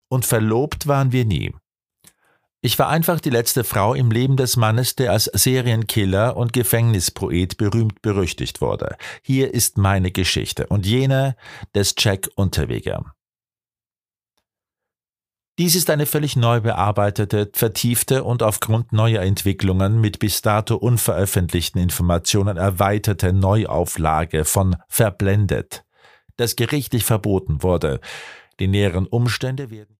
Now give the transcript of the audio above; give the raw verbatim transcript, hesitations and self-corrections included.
Und verlobt waren wir nie. Ich war einfach die letzte Frau im Leben des Mannes, der als Serienkiller und Gefängnispoet berühmt-berüchtigt wurde. Hier ist meine Geschichte und jene des Jack Unterweger. Dies ist eine völlig neu bearbeitete, vertiefte und aufgrund neuer Entwicklungen mit bis dato unveröffentlichten Informationen erweiterte Neuauflage von Verblendet, das gerichtlich verboten wurde. Die näheren Umstände werden